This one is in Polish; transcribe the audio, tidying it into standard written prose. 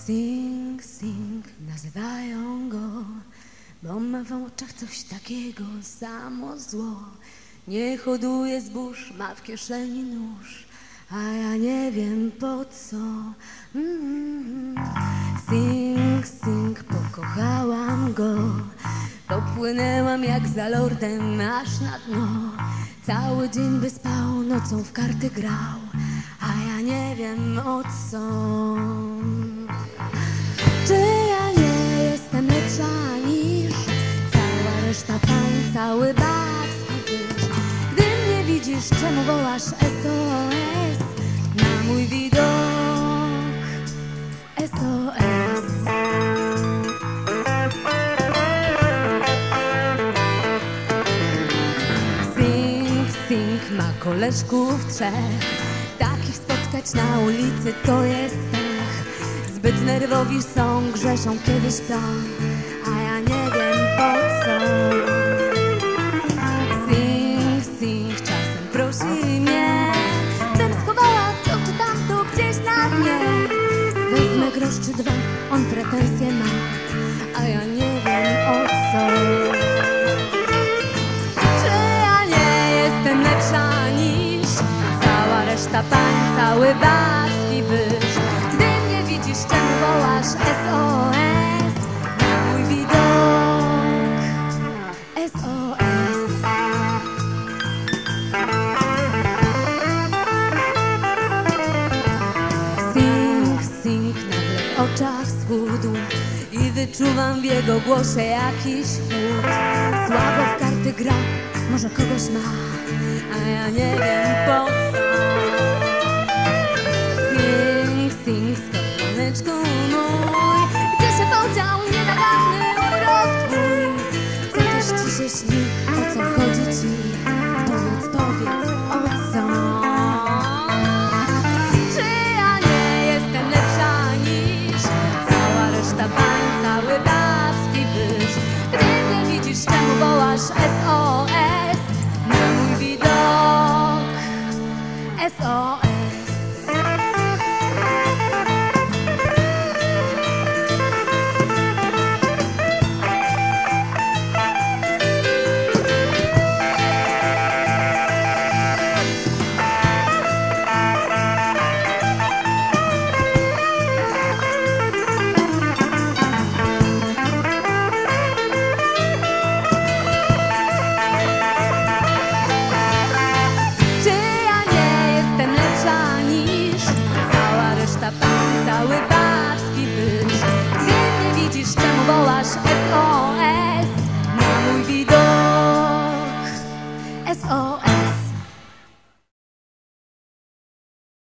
Sing, sing, nazywają go, bo ma w oczach coś takiego, samo zło. Nie hoduje zbóż, ma w kieszeni nóż, a ja nie wiem po co. Sing, sing, pokochałam go, popłynęłam jak za lordem aż na dno. Cały dzień by spał, nocą w karty grał, a ja nie wiem o co. Czy ja nie jestem lepsza niż cała reszta pań, cały babski wyż? Gdy mnie widzisz, czemu wołasz SOS na mój widok? SOS. Sing, sing, ma koleżków trzech, takich spotkać na ulicy to jest pech. Zbyt nerwowi są, grzeszą kiedy śpią, a ja nie wiem po co. Sing, sing, czasem prosi mnie, bym schowała to czy tamto gdzieś na dnie. Wezmę grosz czy dwa, on pretensje ma, a ja nie wiem o co. Czy ja nie jestem lepsza niż cała reszta pań, cały babski wyż? Gdy mnie widzisz, czemu wołasz SOS na mój widok? SOS. Sing, sing, nagle w oczach schudł i wyczuwam w jego głosie jakiś chłód. Słabo w karty gra, może kogoś ma, a ja nie wiem po co. Sing, sing, skowroneczku mój, gdzie się podział nienaganny urok twój? Chcę też ci się śni, o co chodzi ci? Pomoc, powiedz, o co? Czy ja nie jestem lepsza niż cała reszta pań, cały babski wyż? Gdy mnie widzisz, czemu wołasz SOS na mój widok? SOS. Cały babski wyż. Gdy mnie widzisz, czemu wołasz SOS na mój widok? SOS.